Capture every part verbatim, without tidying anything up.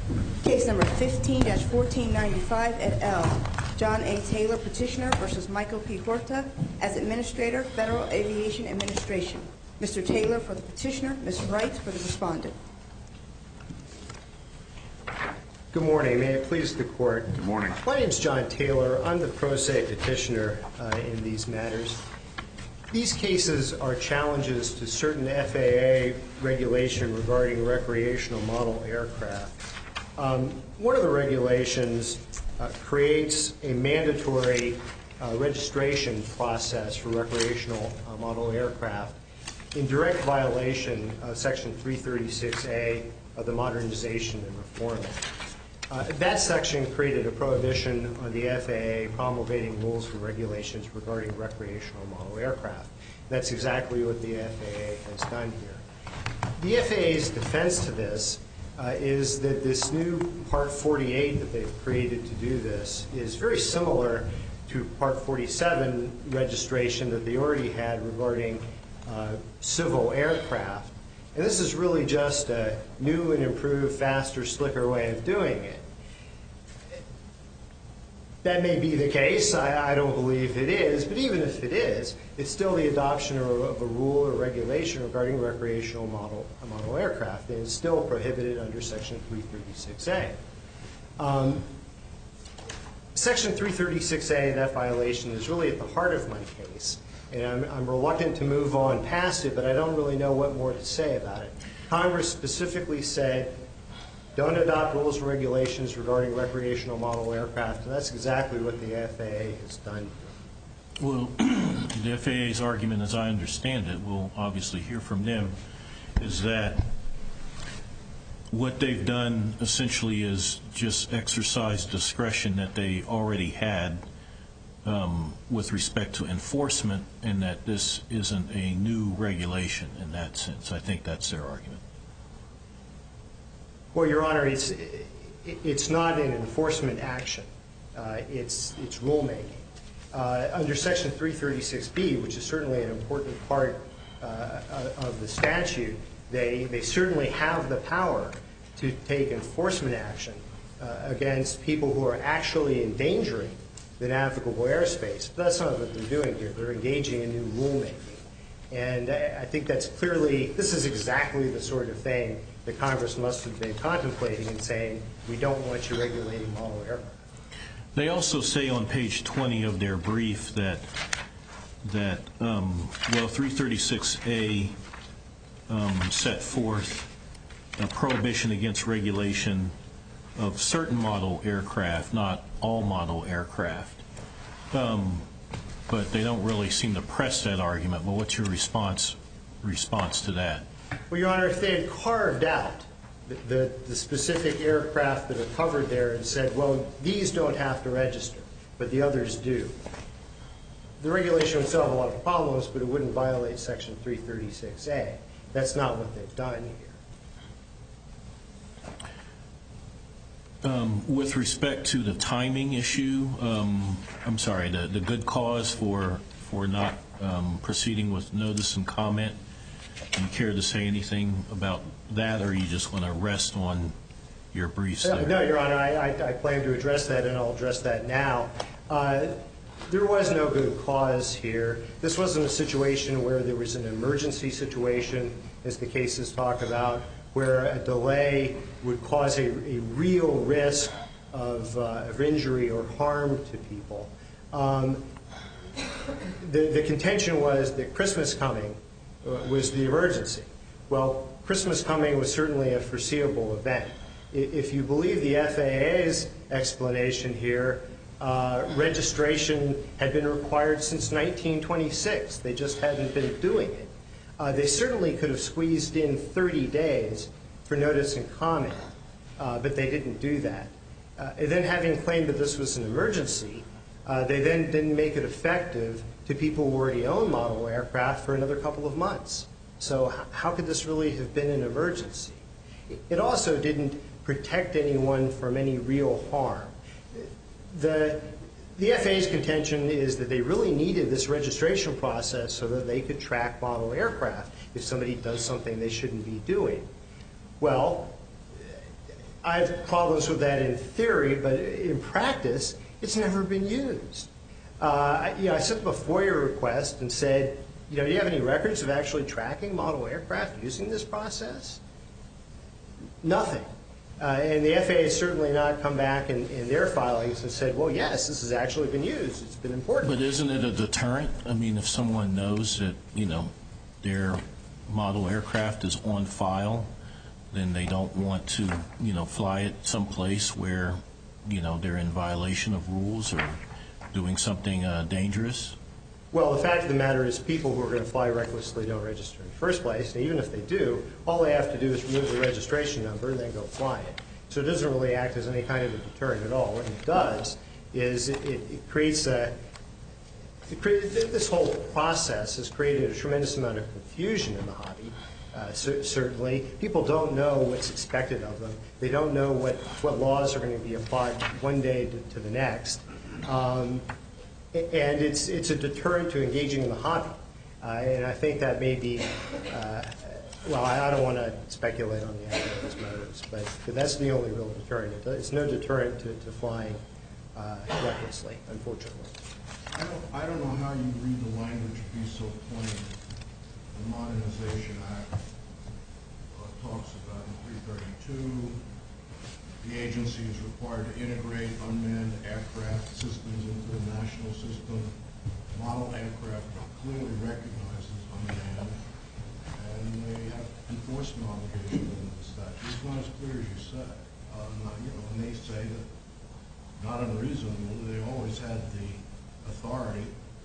Case number fifteen dash fourteen ninety-five et al. John A. Taylor, petitioner, versus Michael P. Horta as Administrator, Federal Aviation Administration. Mister Taylor for the petitioner, Miz Wright for the respondent. Good morning. May it please the Court. Good morning. My name is John Taylor. I'm the pro se petitioner uh, in these matters. These cases are challenges to certain F A A regulation regarding recreational model aircraft. Um, one of the regulations uh, creates a mandatory uh, registration process for recreational uh, model aircraft in direct violation of Section three thirty-six A of the Modernization and Reform Act. Uh, that section created a prohibition on the F A A promulgating rules and regulations regarding recreational model aircraft. That's exactly what the F A A has done here. The F A A's defense to this uh, is that this new Part forty-eight that they've created to do this is very similar to Part forty-seven registration that they already had regarding uh, civil aircraft. And this is really just a new and improved, faster, slicker way of doing it. That may be the case. I, I don't believe it is. But even if it is, it's still the adoption of, of a rule or regulation regarding recreational model, model aircraft. And it's still prohibited under Section three thirty-six A. Um, Section three thirty-six A, that violation, is really at the heart of my case. And I'm, I'm reluctant to move on past it, but I don't really know what more to say about it. Congress specifically said, don't adopt rules and regulations regarding recreational model aircraft, and that's exactly what the F A A has done. Well, the F A A's argument, as I understand it, we'll obviously hear from them, is that what they've done essentially is just exercise discretion that they already had Um, with respect to enforcement, and that this isn't a new regulation in that sense. I think that's their argument. Well, Your Honor, it's it's not an enforcement action. Uh, it's it's rulemaking. Uh, under Section three thirty-six B, which is certainly an important part uh, of the statute, they they certainly have the power to take enforcement action uh, against people who are actually endangering the navigable airspace. But that's not what they're doing here. They're engaging in new rulemaking. And I, I think that's clearly, this is exactly the sort of thing that Congress must have been contemplating and saying, we don't want you regulating model aircraft. They also say on page twenty of their brief that, that um, well, three thirty-six A um, set forth a prohibition against regulation of certain model aircraft, not all model aircraft. Um, but they don't really seem to press that argument. Well, what's your response response to that? Well, Your Honor, if they had carved out the, the, the specific aircraft that are covered there and said, well, these don't have to register, but the others do, the regulation would still have a lot of problems, but it wouldn't violate Section three thirty-six A. That's not what they've done here. Um, with respect to the timing issue, um, I'm sorry, the, the good cause for for not um, proceeding with notice and comment, do you care to say anything about that, or are you just going to rest on your briefs there? No, Your Honor, I, I, I plan to address that, and I'll address that now. Uh, there was no good cause here. This wasn't a situation where there was an emergency situation, as the cases talk about, where a delay would cause a, a real risk of, uh, of injury or harm to people. Um, the, the contention was that Christmas coming uh, was the emergency. Well, Christmas coming was certainly a foreseeable event. If you believe the F A A's explanation here, uh, registration had been required since nineteen twenty-six. They just hadn't been doing it. Uh, they certainly could have squeezed in thirty days for notice and comment, uh, but they didn't do that. Uh, and then, having claimed that this was an emergency, uh, they then didn't make it effective to people who already own model aircraft for another couple of months. So how could this really have been an emergency? It also didn't protect anyone from any real harm. The, the F A A's contention is that they really needed this registration process so that they could track model aircraft if somebody does something they shouldn't be doing. Well, I have problems with that in theory, but in practice, it's never been used. Uh, you know, I sent them a FOIA request and said, you know, do you have any records of actually tracking model aircraft using this process? Nothing. Uh, and the F A A has certainly not come back in, in their filings and said, well, yes, this has actually been used. It's been important. But isn't it a deterrent? I mean, if someone knows that, you know, their model aircraft is on file, then they don't want to, you know, fly it someplace where, you know, they're in violation of rules or doing something uh, dangerous? Well, the fact of the matter is people who are going to fly recklessly don't register in the first place. And even if they do, all they have to do is remove the registration number and then go fly it. So it doesn't really act as any kind of a deterrent at all. What it does is it, it, it creates a it created, this whole process has created a tremendous amount of confusion in the hobby. Uh, cer- certainly, people don't know what's expected of them. They don't know what, what laws are going to be applied one day to, to the next. Um, And it's it's a deterrent to engaging in the hobby, uh, and I think that may be. Uh, well, I, I don't want to speculate on the F A A's motives, but, but that's the only real deterrent. It, it's no deterrent to, to flying uh, recklessly, unfortunately. I don't I don't know how you read the language to be so plain. The Modernization Act uh, talks about in three thirty-two. The agency is required to integrate unmanned aircraft systems into the national system. Model aircraft clearly recognizes unmanned, and they have enforcement obligations in the statute. It's not as clear as you said. Um, you know, and they say that, not unreasonably, they always had the authority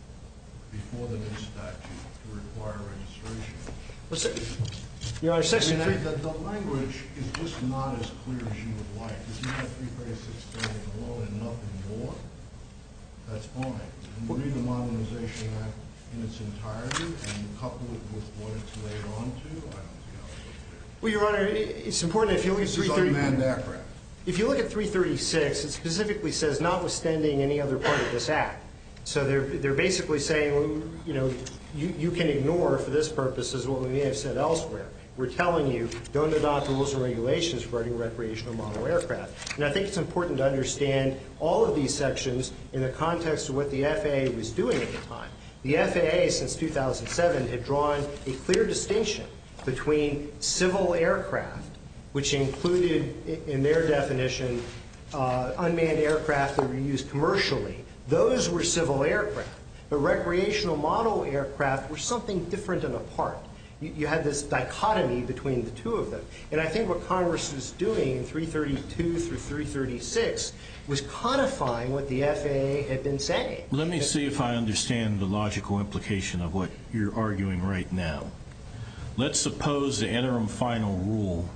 before the new statute to require registration. Well, so, you know, Section I mean, three. the, the language is just not as clear as you would like. If you have three thirty-six standing alone and nothing more, that's fine. And you read the Modernization Act in its entirety and couple it with what it's laid on to, I don't see how it's so clear. Well, Your Honor, it's important if you look at This three is thirty. unmanned aircraft. If you look at three thirty-six, it specifically says notwithstanding any other part of this act. So they're they're basically saying, you know, you, you can ignore for this purpose is what we may have said elsewhere. We're telling you, don't adopt rules and regulations regarding recreational model aircraft. And I think it's important to understand all of these sections in the context of what the F A A was doing at the time. The F A A, since two thousand seven, had drawn a clear distinction between civil aircraft, which included, in their definition, uh, unmanned aircraft that were used commercially. Those were civil aircraft. But recreational model aircraft were something different and apart. You had this dichotomy between the two of them. And I think what Congress was doing in three thirty-two through three thirty-six was codifying what the F A A had been saying. Let me see if I understand the logical implication of what you're arguing right now. Let's suppose the interim final rule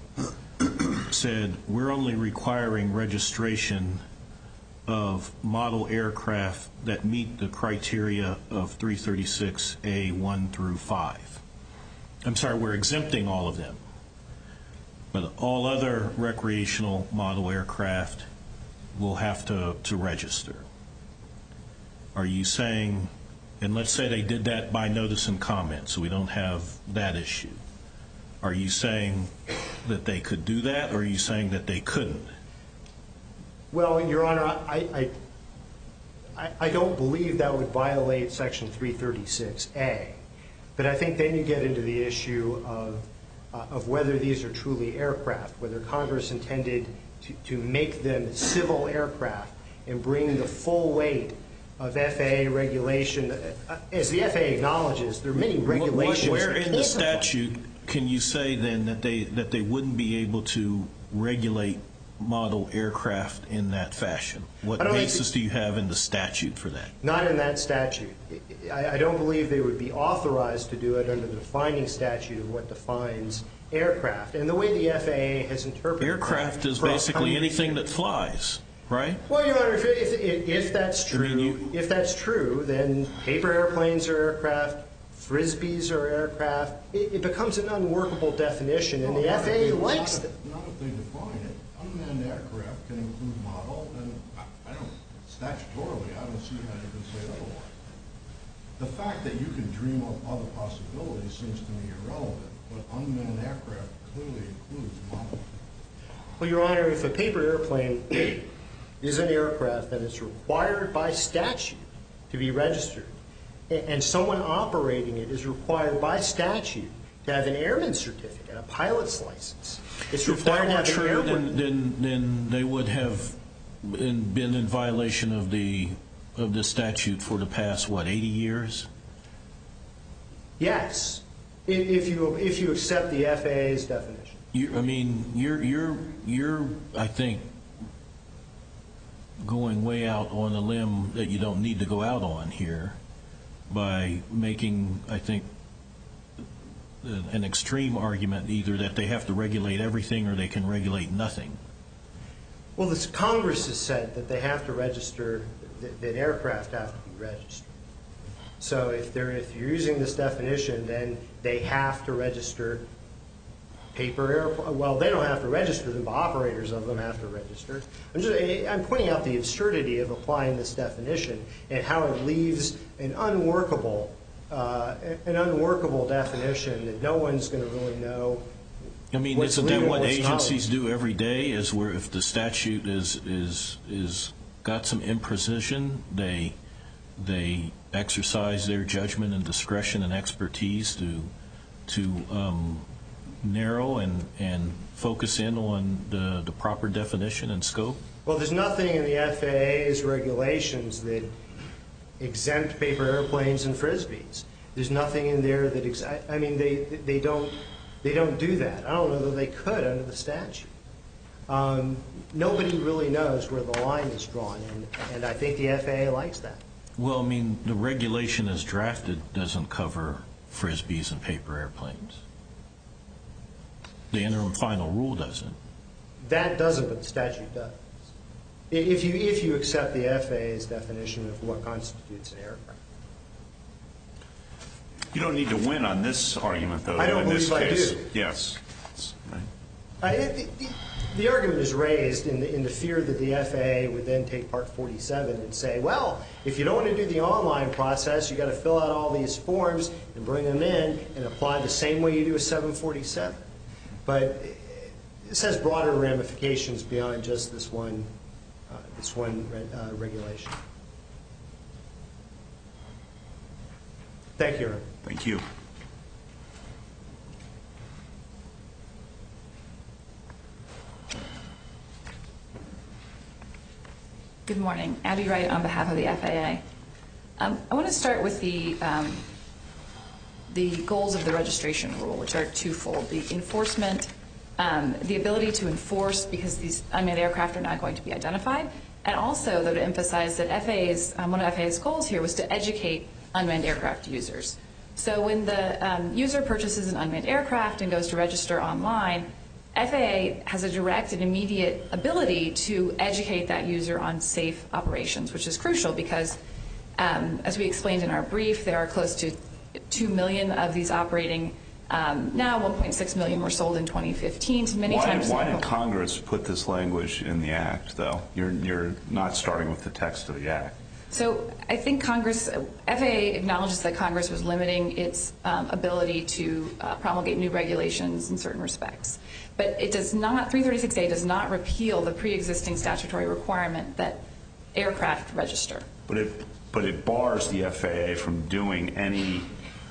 said we're only requiring registration of model aircraft that meet the criteria of three thirty-six A one through five. I'm sorry, we're exempting all of them. But all other recreational model aircraft will have to, to register. Are you saying, and let's say they did that by notice and comment, so we don't have that issue. Are you saying that they could do that, or are you saying that they couldn't? Well, Your Honor, I, I, I don't believe that would violate Section three thirty-six A. But I think then you get into the issue of, uh, of whether these are truly aircraft, whether Congress intended to, to make them civil aircraft and bring the full weight of F A A regulation. Uh, as the F A A acknowledges, there are many regulations. Where that in the can't statute can you say then that they that they wouldn't be able to regulate model aircraft in that fashion? What basis do you have in the statute for that? Not in that statute. I, I don't believe they would be authorized to do it under the defining statute of what defines aircraft. And the way the F A A has interpreted aircraft that is for basically hundreds anything of that flies, right? Well, Your Honor, if, if, if that's true, I mean, you, if that's true, then paper airplanes are aircraft, frisbees are aircraft. It, it becomes an unworkable definition, and Well, the F A A not likes if, it. Not if they define it. Unmanned aircraft can include model, and I, I don't, statutorily, I don't see how you can say otherwise. The fact that you can dream up other possibilities seems to me irrelevant, but unmanned aircraft clearly includes model. Well, Your Honor, if a paper airplane is an aircraft that is required by statute to be registered, and someone operating it is required by statute to have an airman's certificate, a pilot's license, it's required to have an airman. Then, then they would have been, been in violation of the of the statute for the past, what, eighty years? Yes, if you if you accept the F A A's definition. You, I mean, you're you're you're I think going way out on a limb that you don't need to go out on here by making, I think, an extreme argument either that they have to regulate everything or they can regulate nothing. Well, this Congress has said that they have to register, that, that aircraft have to be registered. So if they're if you're using this definition, then they have to register paper airplane. Well, they don't have to register them, but operators of them have to register. I'm just I'm pointing out the absurdity of applying this definition and how it leaves an unworkable uh, an unworkable definition that no one's going to really know. I mean, isn't that what agencies do every day? Is where if the statute is is is got some imprecision, they they exercise their judgment and discretion and expertise to to um, narrow and and focus in on the the proper definition and scope. Well, there's nothing in the F A A's regulations that exempt paper airplanes and frisbees. There's nothing in there that ex- I, I mean they they don't they don't do that. I don't know that they could under the statute. Um, nobody really knows where the line is drawn, and and I think the F A A likes that. Well, I mean, the regulation as drafted doesn't cover frisbees and paper airplanes. The interim final rule doesn't. That doesn't, but the statute does. If you if you accept the F A A's definition of what constitutes an aircraft. You don't need to win on this argument, though. I don't in this believe case. I do. Yes. Right. I, it, the, the argument is raised in the, in the fear that the F A A would then take Part forty-seven and say, well, if you don't want to do the online process, you've got to fill out all these forms and bring them in and apply the same way you do a seven forty-seven. But this has broader ramifications beyond just this one, uh, this one uh, regulation. Thank you, Aaron. Thank you. Good morning. Abby Wright on behalf of the F A A. Um, I want to start with the um, the goals of the registration rule, which are twofold. The enforcement, um, the ability to enforce because these unmanned aircraft are not going to be identified, and also, though, to emphasize that F A A's, um, one of F A A's goals here was to educate unmanned aircraft users. So when the um, user purchases an unmanned aircraft and goes to register online, F A A has a direct and immediate ability to educate that user on safe operations, which is crucial because, um, as we explained in our brief, there are close to two million of these operating um, now. one point six million were sold in twenty fifteen. To many why, times. Why did Congress put this language in the Act, though? You're, you're not starting with the text of the Act. So I think Congress, F A A acknowledges that Congress was limiting its um, ability to uh, promulgate new regulations in certain respects. But it does not, three thirty-six A does not repeal the pre-existing statutory requirement that aircraft register. But it, but it bars the F A A from doing any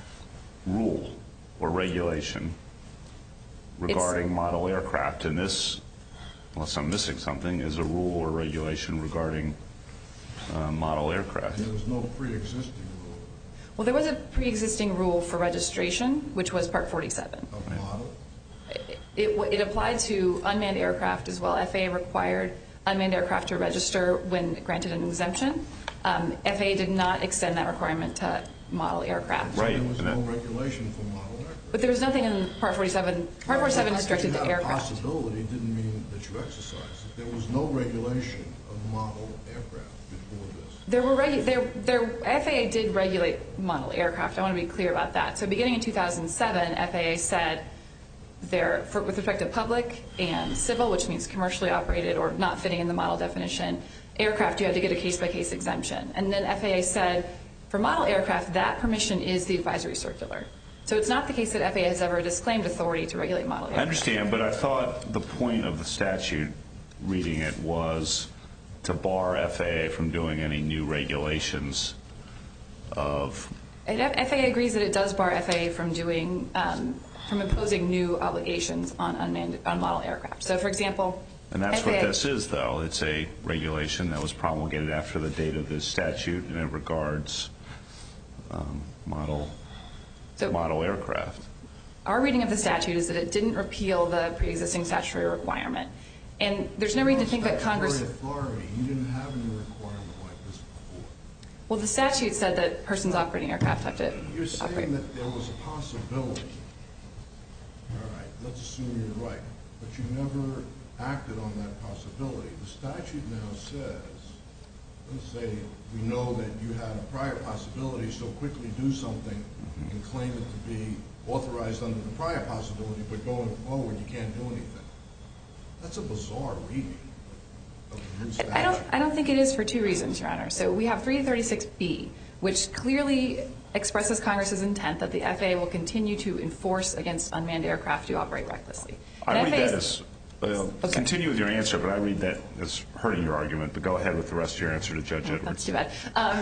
rule or regulation regarding it's, model aircraft. And this, unless I'm missing something, is a rule or regulation regarding uh, model aircraft. There was no pre-existing rule. Well, there was a pre-existing rule for registration, which was Part forty-seven. Of model? It, it, it applied to unmanned aircraft as well. F A A required unmanned aircraft to register when granted an exemption. Um, F A A did not extend that requirement to model aircraft. Right. So there was no regulation for model aircraft. But there was nothing in Part forty-seven. Part forty-seven is directed to aircraft. The possibility didn't mean that you exercised it. There was no regulation of model aircraft before this. There were regu- there, there, F A A did regulate model aircraft. I want to be clear about that. So beginning in two thousand seven, F A A said there, for, with respect to public and civil, which means commercially operated or not fitting in the model definition, aircraft, you had to get a case-by-case exemption. And then F A A said, for model aircraft, that permission is the advisory circular. So it's not the case that F A A has ever disclaimed authority to regulate model aircraft. I understand, but I thought the point of the statute, reading it, was to bar F A A from doing any new regulations of... And F A A agrees that it does bar F A A from doing, um, from imposing new obligations on unmanned, on model aircraft. So, for example... And that's F A A, what this is, though. It's a regulation that was promulgated after the date of this statute, and it regards um, model so model aircraft. Our reading of the statute is that it didn't repeal the pre-existing statutory requirement. And there's no reason to think that Congress... Authority. You didn't have any requirement like this before. Well, the statute said that persons operating aircraft have to You're saying operate. that there was a possibility. All right, let's assume you're right. But you never acted on that possibility. The statute now says, let's say we know that you had a prior possibility, so quickly do something and claim it to be authorized under the prior possibility, but going forward you can't do anything. That's a bizarre reading of the new statute. I don't, I don't think it is for two reasons, Your Honor. So we have three thirty-six B, which clearly expresses Congress's intent that the F A A will continue to enforce against unmanned aircraft who operate recklessly. I And read F A A that as... Well, Okay. Continue with your answer, but I read that as hurting your argument. But go ahead with the rest of your answer to Judge That's Edwards. too bad. Um,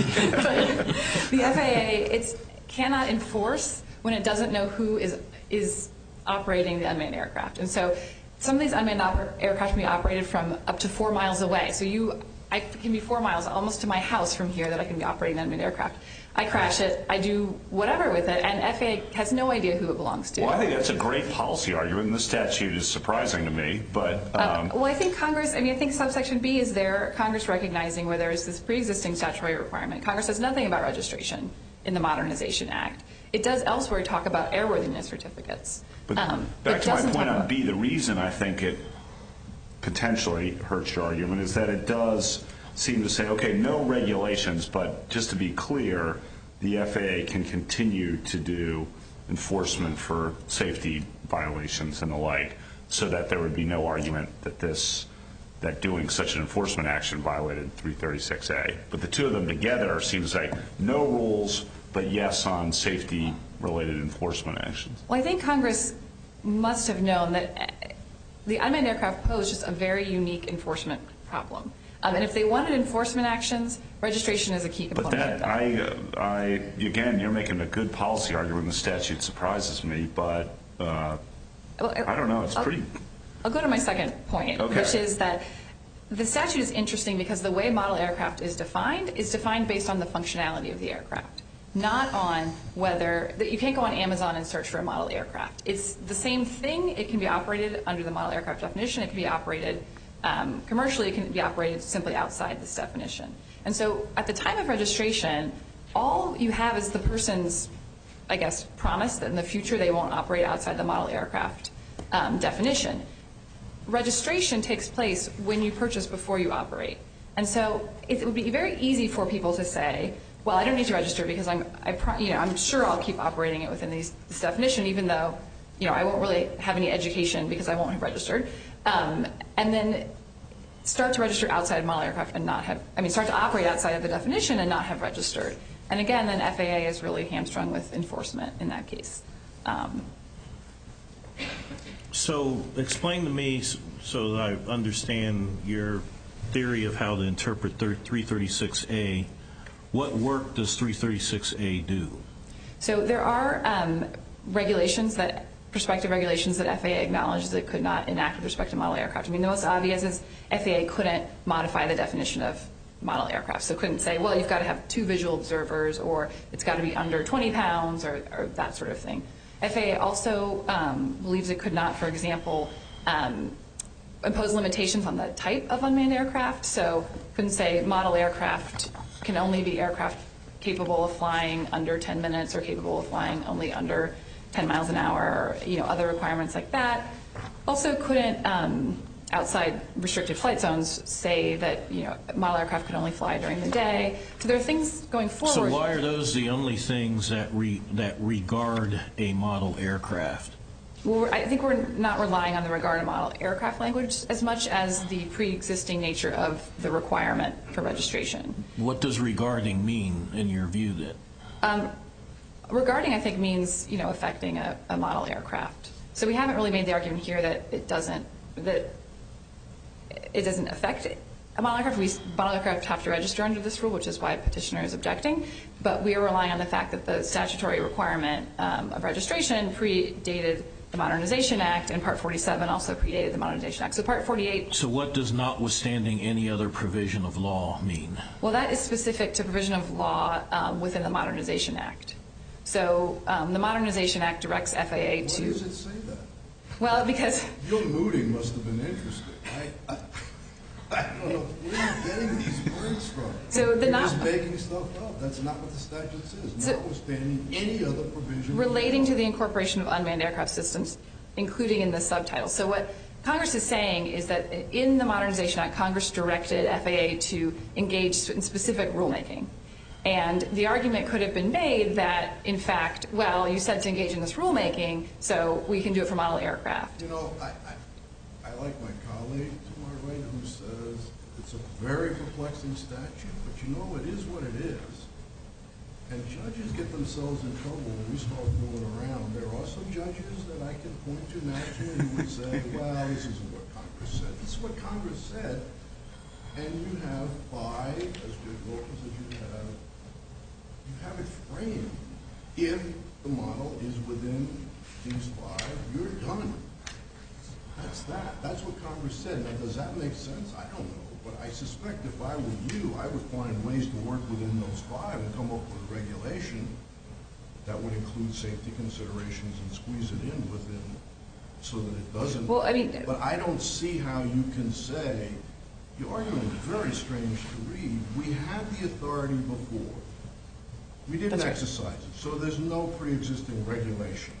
but the F A A it's, cannot enforce when it doesn't know who is is operating the unmanned aircraft. And so some of these unmanned oper- aircraft can be operated from up to four miles away. So you, I can be four miles almost to my house from here that I can be operating an unmanned aircraft. I crash it, I do whatever with it, and F A A has no idea who it belongs to. Well, I think that's a great policy argument, and this statute is surprising to me. But um, Uh, well, I think Congress, I mean, I think subsection B is there, Congress recognizing where there is this pre-existing statutory requirement. Congress says nothing about registration in the Modernization Act. It does elsewhere talk about airworthiness certificates. But um, back but to my doesn't point talk on about- B, the reason I think it potentially hurts your argument is that it does seem to say, okay, no regulations, but just to be clear, the F A A can continue to do enforcement for safety violations and the like, so that there would be no argument that this, that doing such an enforcement action violated three thirty-six A. But the two of them together seem to say no rules, but yes on safety-related enforcement actions. Well, I think Congress must have known that the unmanned aircraft pose just a very unique enforcement problem. Um, and if they wanted enforcement actions, registration is a key But component of that, that. I, I, again, you're making a good policy argument. The statute surprises me, but uh, Well, I don't know. It's I'll- pretty. I'll go to my second point, Okay. which is that the statute is interesting because the way model aircraft is defined is defined based on the functionality of the aircraft, not on whether that you can't go on Amazon and search for a model aircraft. It's the same thing. It can be operated under the model aircraft definition. It can be operated um, commercially. It can be operated simply outside this definition. And so at the time of registration, all you have is the person's, I guess, promise that in the future they won't operate outside the model aircraft um, definition. Registration takes place when you purchase before you operate. And so it would be very easy for people to say, well, I don't need to register because I'm, I pro- you know, I'm sure I'll keep operating it within these, this definition, even though, you know, I won't really have any education because I won't have registered. Um, and then start to register outside model aircraft and not have, I mean, start to operate outside of the definition and not have registered. And again, then F A A is really hamstrung with enforcement in that case. Um, So explain to me s- so that I understand your theory of how to interpret three thirty-six A. What work does three thirty-six A do? So there are um, regulations that, prospective regulations that F A A acknowledges it could not enact with respect to model aircraft. I mean, the most obvious is F A A couldn't modify the definition of model aircraft. So couldn't say, well, you've got to have two visual observers, or it's got to be under twenty pounds, or, or that sort of thing. F A A also um, believes it could not, for example, um, impose limitations on the type of unmanned aircraft. So couldn't say model aircraft can only be aircraft capable of flying under ten minutes or capable of flying only under ten miles an hour, or, you know, other requirements like that. Also couldn't, um, outside restricted flight zones, say that, you know, model aircraft could only fly during the day. So there are things going forward. So why are those the only things that re, that regard a model aircraft? Well, I think we're not relying on the regard to model aircraft language as much as the pre-existing nature of the requirement for registration. What does regarding mean in your view then? Um, regarding, I think, means, you know, affecting a, a model aircraft. So we haven't really made the argument here that it doesn't, that it doesn't affect it. A model aircraft, we, model aircraft have to register under this rule, which is why petitioner is objecting. But we are relying on the fact that the statutory requirement um, of registration predated the Modernization Act, and Part forty-seven also predated the Modernization Act. So Part forty-eight. So what does notwithstanding any other provision of law mean? Well, that is specific to provision of law um, within the Modernization Act. So um, the Modernization Act directs F A A to. Why does it say that? Well, because. Your mooting must have been interesting. I, I, I don't know where are you getting these words from. So the You're not, just making stuff up. That's not what the statute says. So Notwithstanding any other provision. Relating to the incorporation of unmanned aircraft systems, including in the subtitle. So what Congress is saying is that in the Modernization Act, Congress directed F A A to engage in specific rulemaking. And the argument could have been made that, in fact, well, you said to engage in this rulemaking, so we can do it for model aircraft. You know, I, I, I like my colleague to my right who says it's a very perplexing statute, but you know, it is what it is. And judges get themselves in trouble when we start fooling around. There are some judges that I can point to naturally who would say, well, this isn't what Congress said. This is what Congress said. And you have five, as Judge Wilkins said, you have, you have it framed. If the model is within these five, you're done. That's that. That's what Congress said. Now, does that make sense? I don't know. But I suspect if I were you, I would find ways to work within those five and come up with a regulation that would include safety considerations and squeeze it in within so that it doesn't. Well, I mean, but I don't see how you can say, your argument is very strange to read. We had the authority before. We didn't That's right. exercise it. So there's no pre-existing regulation.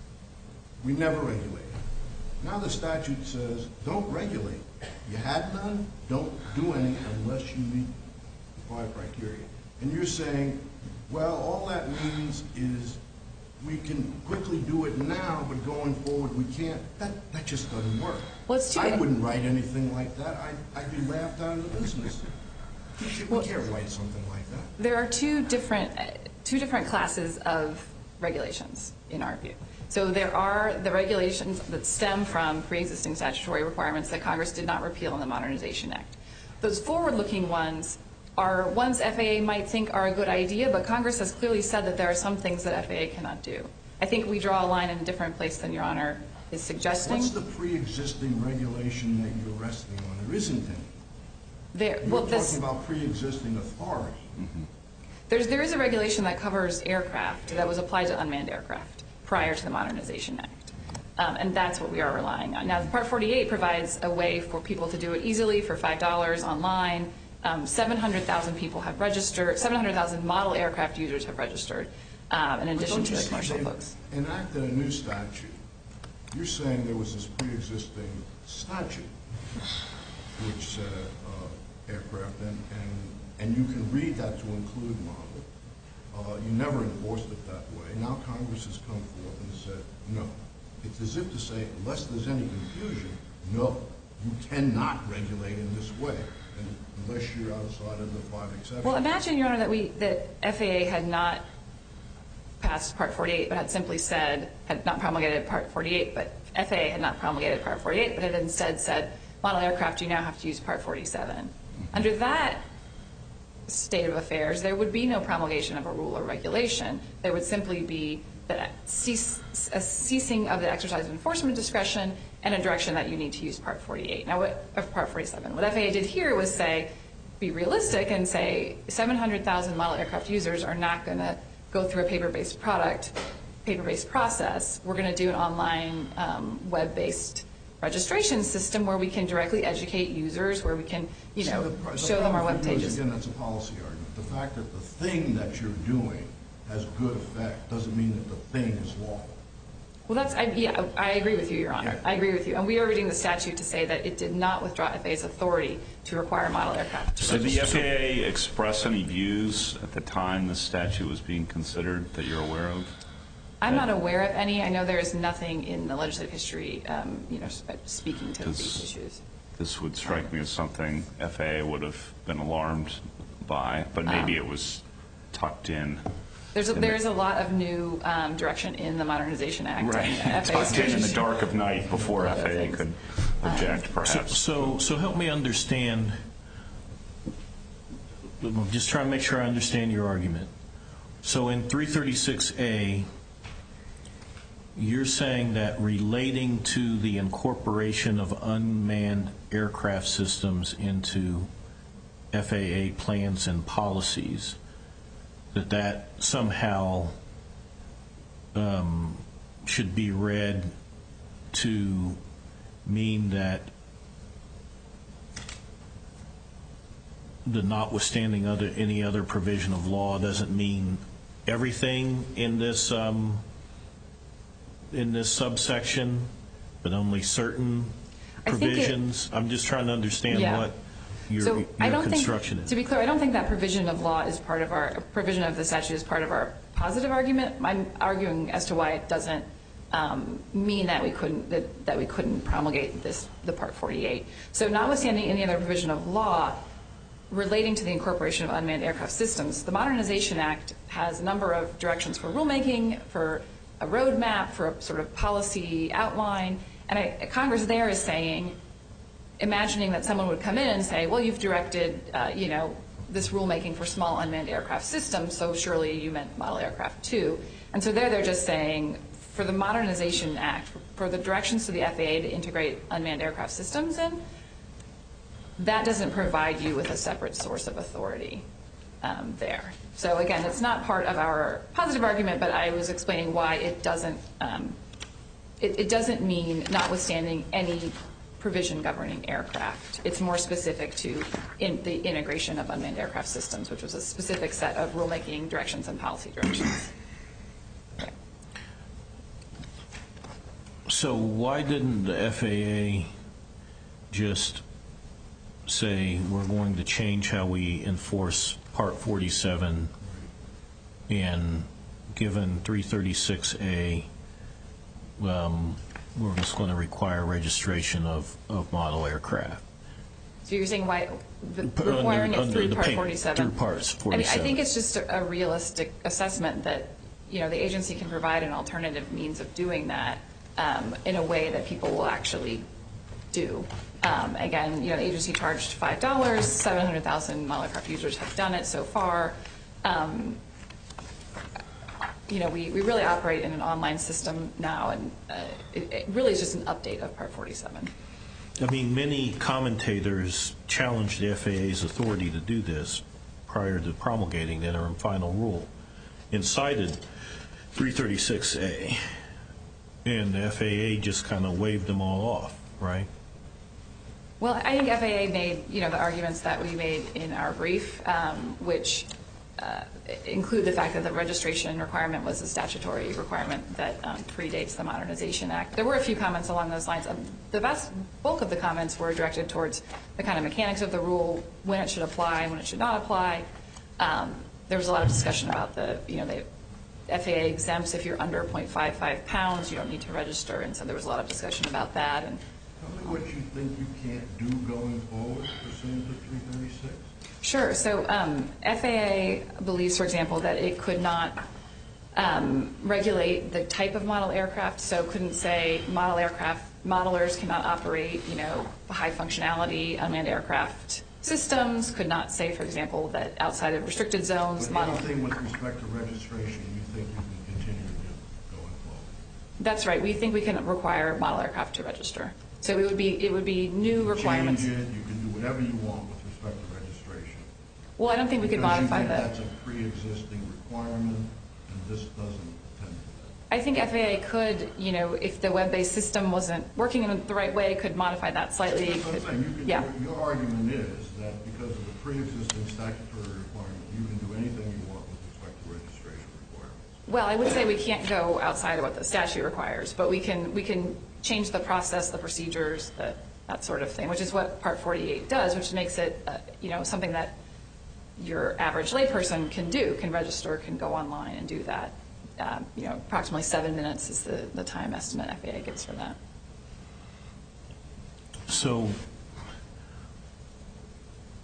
We never regulated. Now the statute says, don't regulate. You had none, don't do any unless you meet the five criteria. And you're saying, well, all that means is we can quickly do it now, but going forward we can't. That that just doesn't work. Well, it's too I wouldn't write anything like that. I'd, I'd be laughed out of the business. We, should, we well, can't write something like that. There are two different, uh, two different classes of regulations in our view. So there are the regulations that stem from pre-existing statutory requirements that Congress did not repeal in the Modernization Act. Those forward-looking ones are ones F A A might think are a good idea, but Congress has clearly said that there are some things that F A A cannot do. I think we draw a line in a different place than Your Honor is suggesting. What's the pre-existing regulation that you're resting on? There isn't any. There, You're well, talking this, about pre-existing authority. Mm-hmm. there's, there is a regulation that covers aircraft that was applied to unmanned aircraft prior to the Modernization Act. Um, and that's what we are relying on. Now, Part forty-eight provides a way for people to do it easily for five dollars online. Um, seven hundred thousand people have registered, seven hundred thousand model aircraft users have registered, um, in addition to the commercial folks. Enacted a new statute. You're saying there was this pre-existing statute which said uh, aircraft, and, and, and you can read that to include model. Uh, you never enforced it that way. Now Congress has come forth and said, no. It's as if to say, unless there's any confusion, no, you cannot regulate in this way, and unless you're outside of the five exceptions. Well, imagine, Your Honor, that we that F A A had not passed Part forty-eight, but had simply said, had not promulgated Part forty-eight, but F A A had not promulgated Part forty-eight, but had instead said, model aircraft, you now have to use Part forty-seven. Under that state of affairs, there would be no promulgation of a rule or regulation. There would simply be the cease, a ceasing of the exercise of enforcement discretion and a direction that you need to use Part forty-eight. Now, what, of Part forty-seven. What F A A did here was say, be realistic and say seven hundred thousand model aircraft users are not going to go through a paper-based product, paper-based process. We're going to do an online um, web-based registration system where we can directly educate users, where we can, you know, See, the, the show them our web pages. Again, that's a policy argument. The fact that the thing that you're doing has good effect doesn't mean that the thing is lawful. Well, that's, I, yeah, I agree with you, Your Honor. I agree with you. And we are reading the statute to say that it did not withdraw F A A's authority to require model aircraft to So did the register. F A A express any views at the time the statute was being considered that you're aware of? I'm not aware of any. I know there is nothing in the legislative history, um, you know, speaking to these issues. This would strike me as something F A A would have been alarmed by, but maybe Um, it was tucked in There's a, in the- there's a lot of new um, direction in the Modernization Act. Right. And F A A 's Tucked in in the position- dark of night before F A A could object, perhaps. So, so help me understand. I'm just trying to make sure I understand your argument. So in three thirty-six A, you're saying that relating to the incorporation of unmanned aircraft systems into F A A plans and policies, that that somehow um, should be read to mean that the notwithstanding other any other provision of law doesn't mean everything in this um, in this subsection, but only certain I think it- provisions. I'm just trying to understand Yeah. what your, So your I don't construction think, is. to be clear, I don't think that provision of law is part of our provision of the statute is part of our positive argument. I'm arguing as to why it doesn't um, mean that we couldn't that, that we couldn't promulgate this the Part forty-eight. So notwithstanding any other provision of law relating to the incorporation of unmanned aircraft systems, the Modernization Act has a number of directions for rulemaking, for a roadmap, for a sort of policy outline, and I, Congress there is saying, imagining that someone would come in and say, well, you've directed, uh, you know, this rulemaking for small unmanned aircraft systems, so surely you meant model aircraft too. And so there they're just saying, for the Modernization Act, for the directions to the F A A to integrate unmanned aircraft systems in, that doesn't provide you with a separate source of authority um, there. So again, it's not part of our positive argument, but I was explaining why it doesn't, um, it, it doesn't mean notwithstanding any provision governing aircraft. It's more specific to in the integration of unmanned aircraft systems, which was a specific set of rulemaking directions and policy directions. Okay. So why didn't the F A A just say we're going to change how we enforce Part forty-seven, and given three thirty-six A, um, we're just going to require registration of, of model aircraft? So you're saying why the, Under- requiring it under through the Part pay- forty-seven? Through Parts I mean, forty-seven. I think it's just a, a realistic assessment that, you know, the agency can provide an alternative means of doing that um, in a way that people will actually do. Um, again, you know, the agency charged five dollars. seven hundred thousand model aircraft users have done it so far. Um, you know, we, we really operate in an online system now, and uh, it, it really is just an update of Part forty-seven. I mean, many commentators challenged the F A A's authority to do this prior to promulgating the interim final rule and cited three thirty-six A, and the F A A just kind of waved them all off, right? Well, I think F A A made, you know, the arguments that we made in our brief, um, which uh, include the fact that the registration requirement was a statutory requirement that um, predates the Modernization Act. There were a few comments along those lines. Um, the vast bulk of the comments were directed towards the kind of mechanics of the rule, when it should apply and when it should not apply. Um, there was a lot of discussion about the, you know, the F A A exempts if you're under zero point five five pounds, you don't need to register, and so there was a lot of discussion about that. And Tell me what you think you can't do going forward pursuant to three thirty-six? Sure. So um, F A A believes, for example, that it could not um, regulate the type of model aircraft. So couldn't say model aircraft modelers cannot operate, you know, high functionality unmanned aircraft systems. Could not say, for example, that outside of restricted zones, But model. anything with respect to registration, you think you can continue to do going forward? That's right. We think we can require model aircraft to register. So it would be it would be new requirements. Change it, you can do whatever you want with respect to registration. Well, I don't think we could Because you modify think that. that's a pre-existing requirement, and this doesn't tend to that. I think F A A could, you know, if the web-based system wasn't working in the right way, could modify that slightly. That's what I'm Could- saying. You can, yeah. your, your argument is that because of the pre-existing statutory requirement, you can do anything you want with respect to registration requirements. Well, I would say we can't go outside of what the statute requires, but we can we can change the process, the procedures, the, that sort of thing, which is what Part forty-eight does, which makes it, uh, you know, something that your average layperson can do, can register, can go online and do that. Um, you know, approximately seven minutes is the, the time estimate F A A gives for that. So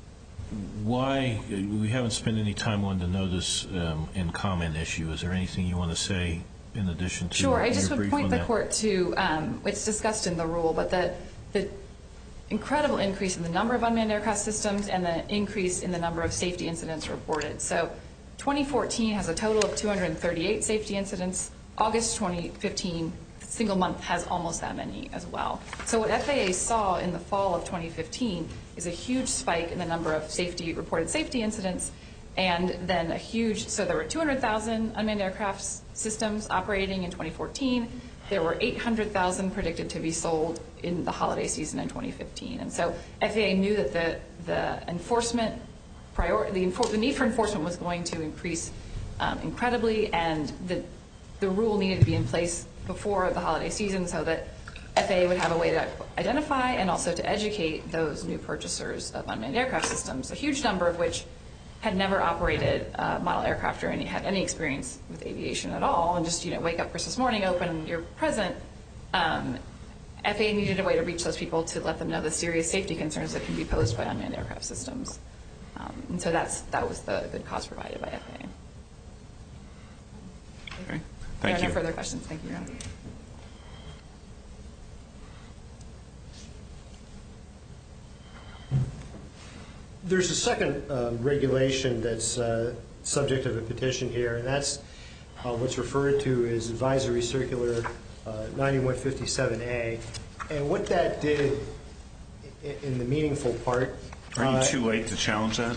why we haven't spent any time on the notice um, and comment issue? Is there anything you want to say in addition to Sure. I just your would brief point on the that? court to um, it's discussed in the rule, but the the incredible increase in the number of unmanned aircraft systems and the increase in the number of safety incidents reported. So twenty fourteen has a total of two hundred thirty-eight safety incidents. August twenty fifteen, single month, has almost that many as well. So what F A A saw in the fall of twenty fifteen is a huge spike in the number of safety reported safety incidents, and then a huge, so there were two hundred thousand unmanned aircraft systems operating in twenty fourteen. There were eight hundred thousand predicted to be sold in the holiday season in twenty fifteen. And so F A A knew that the, the enforcement, prior, the, enfor the need for enforcement was going to increase um, incredibly, and the, the rule needed to be in place before the holiday season so that F A A would have a way to identify and also to educate those new purchasers of unmanned aircraft systems, a huge number of which had never operated uh, model aircraft or any had any experience with aviation at all, and just you know wake up Christmas morning, open your present. Um, F A A needed a way to reach those people to let them know the serious safety concerns that can be posed by unmanned aircraft systems, um, and so that's that was the good cause provided by F A A. Okay. Thank there are you. no further questions. Thank you, Your Honor. There's a second um, regulation that's uh, subject of a petition here, and that's uh, what's referred to as Advisory Circular uh, ninety-one fifty-seven A. And what that did in, in the meaningful part... Are you uh, too late to challenge that?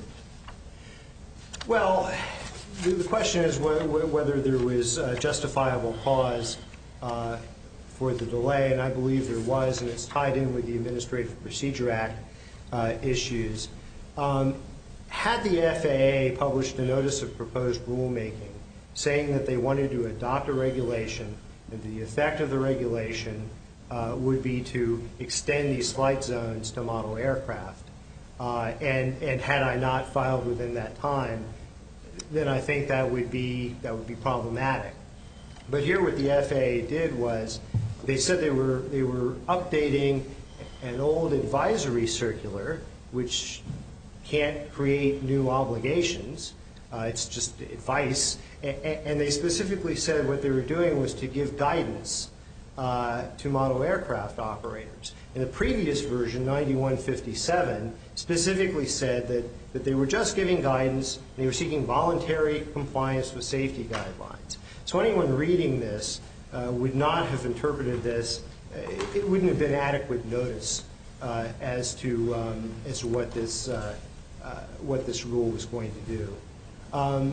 Well, the, the question is wh wh whether there was uh, justifiable cause uh, for the delay, and I believe there was, and it's tied in with the Administrative Procedure Act uh, issues. Um, had the F A A published a notice of proposed rulemaking saying that they wanted to adopt a regulation, and the effect of the regulation uh, would be to extend these flight zones to model aircraft, uh, and, and had I not filed within that time, then I think that would be that would be problematic. But here, what the F A A did was they said they were they were updating an old advisory circular, which can't create new obligations. Uh, it's just advice, and, and they specifically said what they were doing was to give guidance uh, to model aircraft operators. And the previous version, ninety-one fifty-seven, specifically said that, that they were just giving guidance, and they were seeking voluntary compliance with safety guidelines. So anyone reading this uh, would not have interpreted this, uh, it, it wouldn't have been adequate notice uh, as to um, as to what this uh, uh, what this rule was going to do. Um,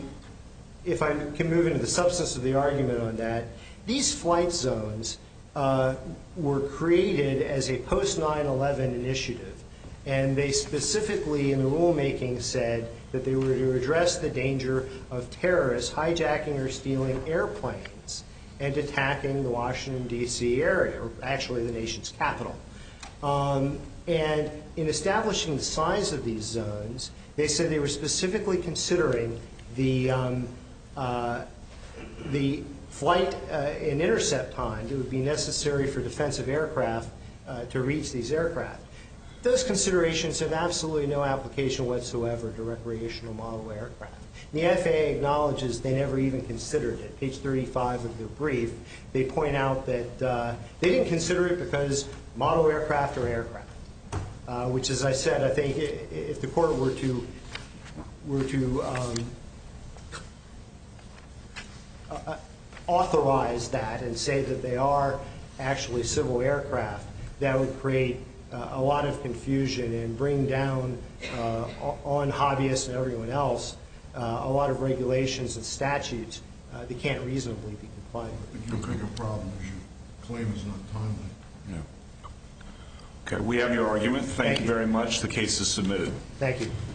if I can move into the substance of the argument on that, these flight zones uh, were created as a post nine eleven initiative, and they specifically in the rulemaking said that they were to address the danger of terrorists hijacking or stealing airplanes and attacking the Washington, D C area, or actually the nation's capital. Um, and in establishing the size of these zones, they said they were specifically considering the, um, uh, the flight uh, and intercept time that would be necessary for defensive aircraft uh, to reach these aircraft. Those considerations have absolutely no application whatsoever to recreational model aircraft. The F A A acknowledges they never even considered it. Page thirty-five of their brief, they point out that uh, they didn't consider it because model aircraft are aircraft, uh, which, as I said, I think if the court were to were to um, uh, authorize that and say that they are actually civil aircraft, that would create uh, a lot of confusion and bring down uh, on hobbyists and everyone else uh, a lot of regulations and statutes uh, that can't reasonably be complied with. Your bigger problem is your claim is not timely. Yeah. Okay, we have your argument. Thank, Thank you you. very much. The case is submitted. Thank you.